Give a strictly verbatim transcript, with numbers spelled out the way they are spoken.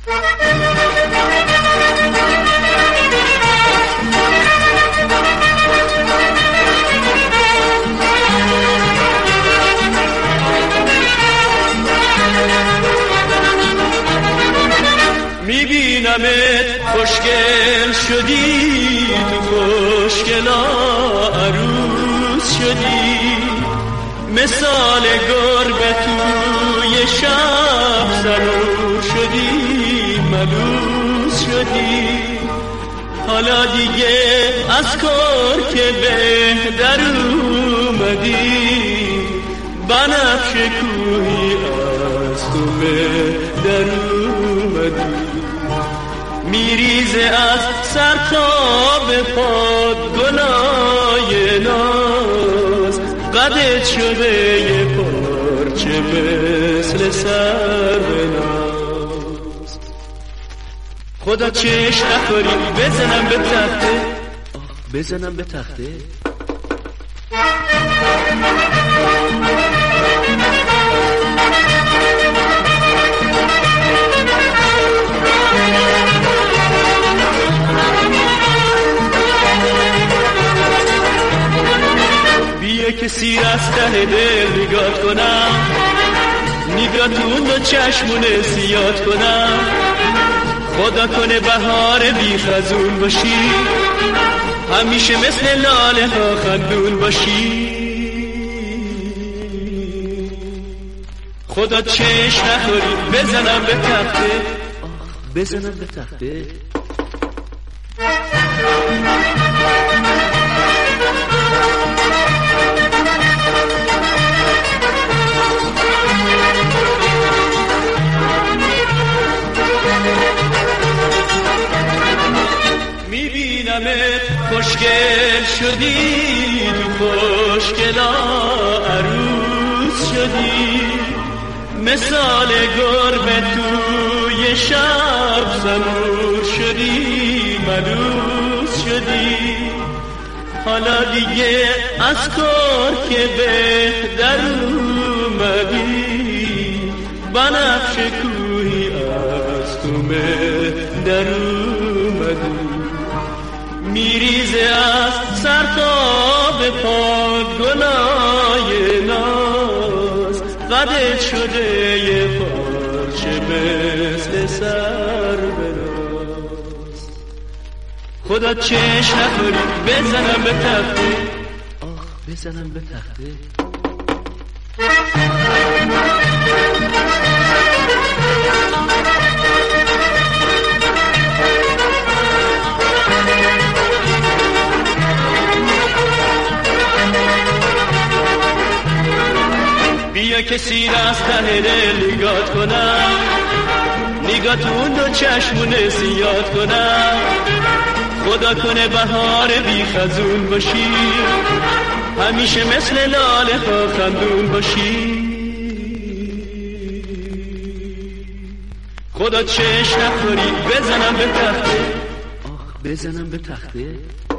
میبینمت خوشگل شدی، تو خوشگلا عروس شدی، مثال گربه توی شب سرور شدی، ملوس شدی. حالا دیگه از کار که به در اومدی، بنفش کوهی از تو به در اومدی. میریزه از سر تا به پاد گلای ناز، قدت شده یه پارچه مثل سربناز. خدا چش نخوری بزنم به تخته، بزنم به تخته. بیا که سیر از ته دل نگات کنم، نگاتون دو چشمونه سیاد کنم. خدا کنه بهار بی خزون باشی، همیشه مثل لاله ها خندون باشی. خدا چش نخوری بزنم به تخته، بزنم به تخته. میبینمت خوشگل شدی، تو خوشگلا عروس شدی، مثال گربه توی شب سرور شدی، ملوس شدی. حالا دیگه از کار که به در اومدی، بنفش کوهی از تو به در اومدی. میریزه از سر تا به پاد گلای ناز، قدت شده یه پارچه مثل سربناز. خدا چش نخوری بزنم به تخته، آخ بزنم به تخته. بیا که سیر از ته دل نگات کنم، نگاتون دو چشمونه سیاد کنم. خدا کنه بهار بی خزون باشی، همیشه مثل لاله ها خندون باشی. خدا چش نخوری بزنم به تخته، آخ بزنم به تخته.